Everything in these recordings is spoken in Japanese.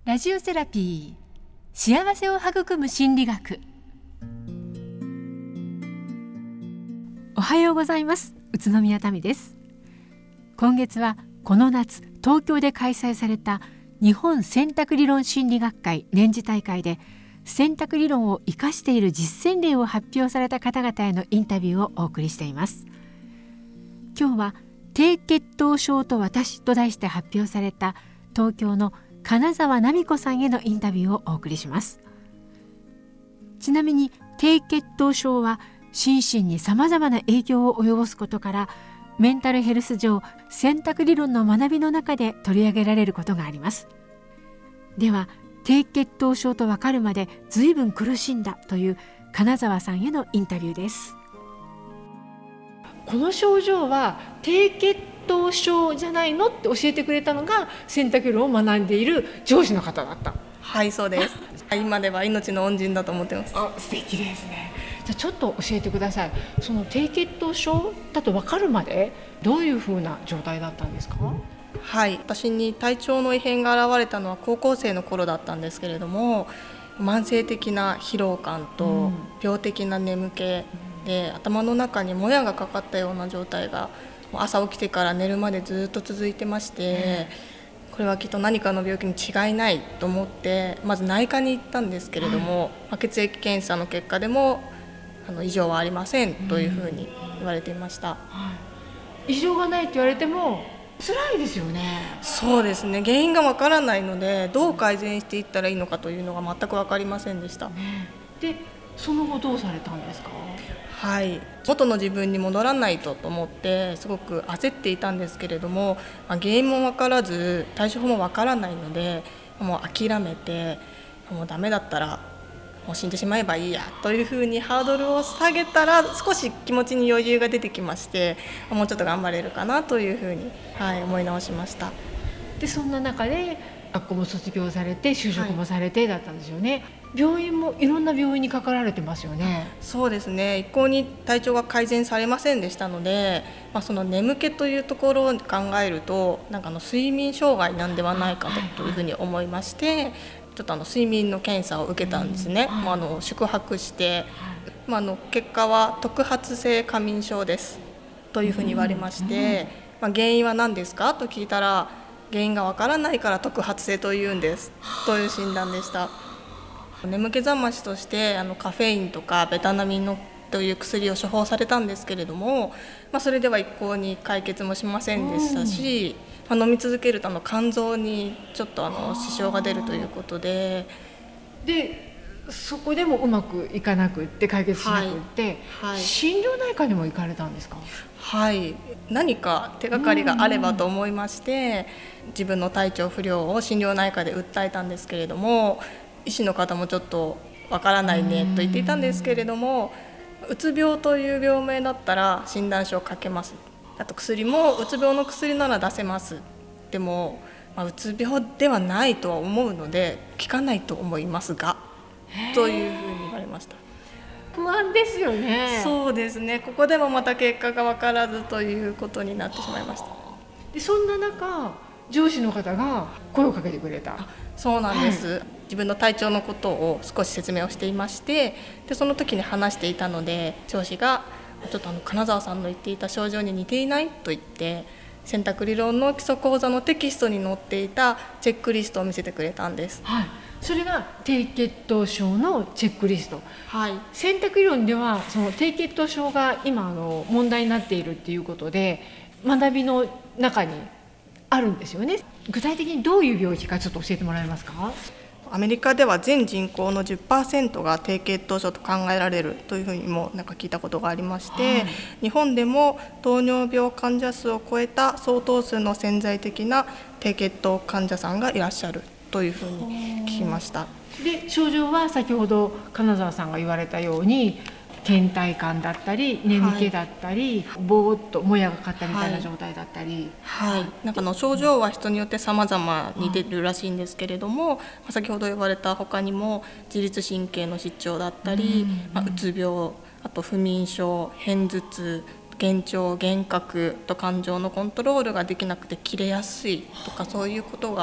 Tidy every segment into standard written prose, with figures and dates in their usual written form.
ラジオセラピー、幸せを育む心理学。おはようございます。宇都宮民です。今月はこの夏東京で開催された日本選択理論心理学会年次大会で選択理論を生かしている実践例を発表された方々へのインタビューをお送りしています。今日は低血糖症と私と題して発表された東京の金澤奈美子さんへのインタビューをお送りします。ちなみに低血糖症は心身にさまざまな影響を及ぼすことからメンタルヘルス上選択理論の学びの中で取り上げられることがあります。では低血糖症と分かるまで随分苦しんだという金澤さんへのインタビューです。この症状は低血糖症じゃないのって教えてくれたのが選択理論を学んでいる上司の方だった。 はい、そうです。今では命の恩人だと思ってます。 素敵ですね。じゃあちょっと教えてください。その低血糖症だと分かるまでどういうふうな状態だったんですか？ はい、私に体調の異変が現れたのは高校生の頃だったんですけれども、慢性的な疲労感と病的な眠気で、頭の中にもやがかかったような状態が朝起きてから寝るまでずっと続いてまして、これはきっと何かの病気に違いないと思ってまず内科に行ったんですけれども、血液検査の結果でも異常はありませんというふうに言われていました。 異常がないと言われても辛いですよね。 そうですね、原因がわからないのでどう改善していったらいいのかというのが全く分かりませんでした。 でその後どうされたんですか？ はい、元の自分に戻らないと思ってすごく焦っていたんですけれども、原因も分からず対処法も分からないのでもう諦めて、もうダメだったらもう死んでしまえばいいやというふうにハードルを下げたら少し気持ちに余裕が出てきまして、もうちょっと頑張れるかなというふうに、思い直しました。 でそんな中で学校も卒業されて就職もされてだったんですよね。病院もいろんな病院にかかられてますよね。 そうですね、一向に体調が改善されませんでしたので、その眠気というところを考えると睡眠障害なんではないかというふうに思いまして、ちょっと睡眠の検査を受けたんですね。宿泊して、結果は特発性過眠症ですというふうに言われまして、原因は何ですかと聞いたら、原因がわからないから特発性というんですという診断でした。眠気覚ましとしてカフェインとかベタナミンのという薬を処方されたんですけれども、それでは一向に解決もしませんでしたし、飲み続けると肝臓にちょっと支障が出るということで、 そこでもうまくいかなくって解決しなくって、心療内科にも行かれたんですか？ はい、何か手がかりがあればと思いまして、自分の体調不良を心療内科で訴えたんですけれども、医師の方もちょっとわからないねと言っていたんですけれども、うつ病という病名だったら診断書を書けます、あと薬もうつ病の薬なら出せます、でも、うつ病ではないとは思うので効かないと思いますがというふうに言われました。 不安ですよね。 そうですね、ここでもまた結果が分からずということになってしまいました。 でそんな中上司の方が声をかけてくれた。 そうなんです、自分の体調のことを少し説明をしていまして、でその時に話していたので上司がちょっと金澤さんの言っていた症状に似ていないと言って、選択理論の基礎講座のテキストに載っていたチェックリストを見せてくれたんです。 それが低血糖症のチェックリスト。選択理論ではその低血糖症が今問題になっているっていうことで学びの中にあるんですよね。具体的にどういう病気かちょっと教えてもらえますか？ アメリカでは全人口の 10% が低血糖症と考えられるというふうにも聞いたことがありまして、日本でも糖尿病患者数を超えた相当数の潜在的な低血糖患者さんがいらっしゃるというふうに聞きました。 で症状は先ほど金澤さんが言われたように倦怠感だったり眠気だったり、ぼーっともやがかったみたいな状態だったり、 症状は人によって様々に出るらしいんですけれども、先ほど言われた他にも自律神経の失調だったり、うつ病、あと不眠症、片頭痛、幻聴、幻覚と感情のコントロールができなくて切れやすいとか、そういうことが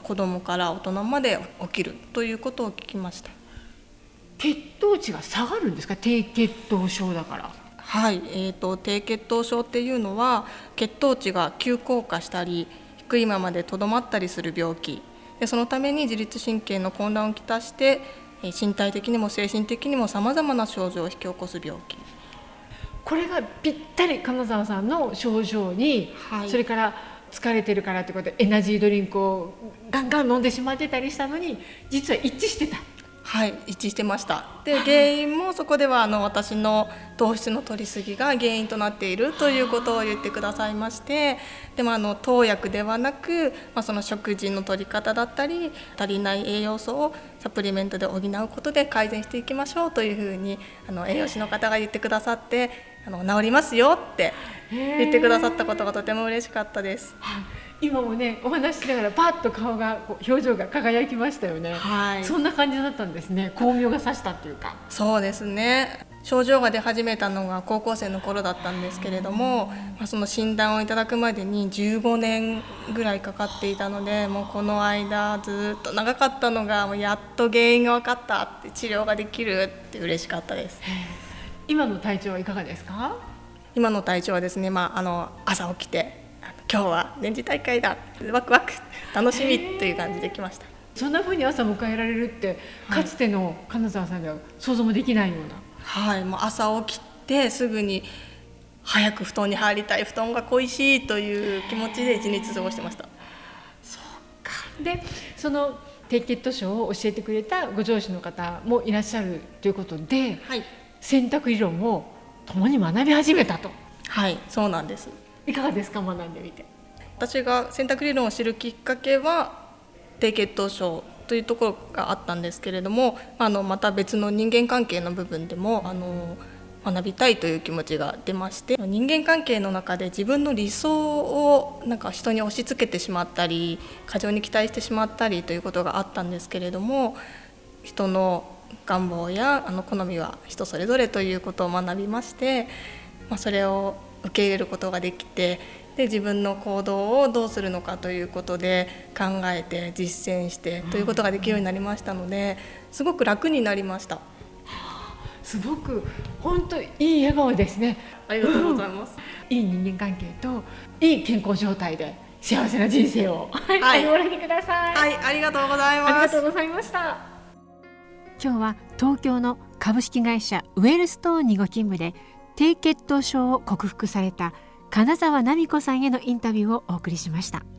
子どもから大人まで起きるということを聞きました。 血糖値が下がるんですか？低血糖症だから。 はい、低血糖症っていうのは血糖値が急降下したり低いままでとどまったりする病気で、そのために自律神経の混乱をきたして身体的にも精神的にもさまざまな症状を引き起こす病気。 これがぴったり金沢さんの症状に、はい、それから疲れてるからということでエナジードリンクをガンガン飲んでしまってたりしたのに実は一致してた。 はい、一致してました。で、原因もそこでは私の糖質の摂りすぎが原因となっているということを言ってくださいまして、でも糖薬ではなく、その食事の摂り方だったり足りない栄養素をサプリメントで補うことで改善していきましょうというふうに栄養士の方が言ってくださって、治りますよって言ってくださったことがとても嬉しかったです。 今もねお話ししながらパッと顔が表情が輝きましたよね。はい、そんな感じだったんですね。巧妙が差したっていうか。 そうですね。症状が出始めたのが高校生の頃だったんですけれども、その診断をいただくまでに15年ぐらいかかっていたので、もうこの間ずっと長かったのがもうやっと原因が分かったって治療ができるって嬉しかったです。 今の体調はいかがですか？ 今の体調はですね、朝起きて今日は年次大会だワクワク楽しみという感じで来ました。 そんな風に朝迎えられるってかつての金沢さんでは想像もできないような。 はい、もう朝起きてすぐに早く布団に入りたい、布団が恋しいという気持ちで一日過ごしてました。 そうか。でその低血糖症を教えてくれたご上司の方もいらっしゃるということで、はい、選択理論を共に学び始めたと。はい、 そうなんです。 いかがですか？学んでみて。 私が選択理論を知るきっかけは低血糖症というところがあったんですけれども、また別の人間関係の部分でも学びたいという気持ちが出まして、人間関係の中で自分の理想を人に押し付けてしまったり過剰に期待してしまったりということがあったんですけれども、人の願望や好みは人それぞれということを学びまして、それを受け入れることができて、で自分の行動をどうするのかということで考えて実践してということができるようになりましたので、すごく楽になりました。 すごく本当いい笑顔ですね。 ありがとうございます。 いい人間関係といい健康状態で幸せな人生を歩まれてください。 はい、ありがとうございます。 ありがとうございました。今日は東京の株式会社ウェルストーンにご勤務で低血糖症を克服された金沢奈美子さんへのインタビューをお送りしました。